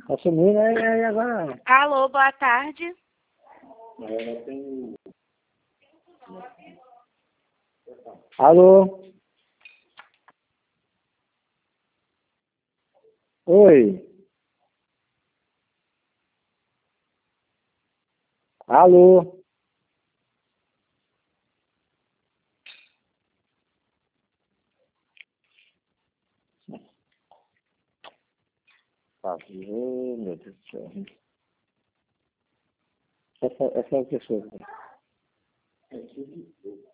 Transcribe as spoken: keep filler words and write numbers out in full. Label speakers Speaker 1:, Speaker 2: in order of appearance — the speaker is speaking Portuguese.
Speaker 1: Assumiu, né? E aí agora...
Speaker 2: Alô, boa tarde.
Speaker 1: Alô? Oi? Alô? Ah, meu Deus do céu. Essa, essa é a pessoa.